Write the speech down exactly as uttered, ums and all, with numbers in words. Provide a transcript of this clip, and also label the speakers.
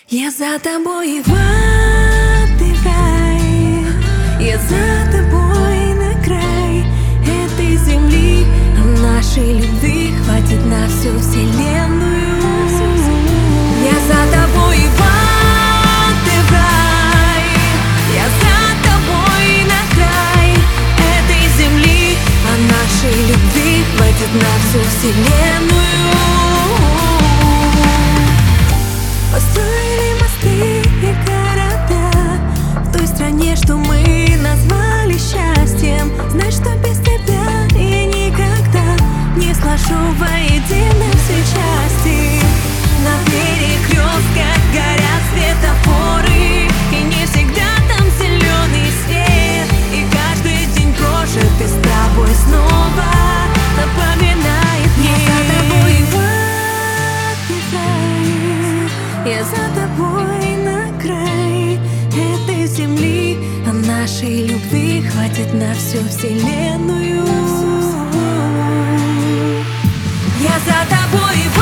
Speaker 1: Я за тобой в ад и в рай, я за тобой на край этой земли. Нашей любви хватит на всю вселенную. Я за тобой в ад и в рай, я за тобой на край этой земли. А нашей любви хватит на всю вселенную. Построили мосты и города в той стране, что мы назвали счастьем. Знай, что без тебя я никогда не сложу воедино все части. На перекрестках горят светофоры, и не всегда там зеленый свет. И каждый день прожитый с тобой снова напоминает мне. Я за тобой на край этой земли. А нашей любви хватит на всю вселенную. Я за тобой.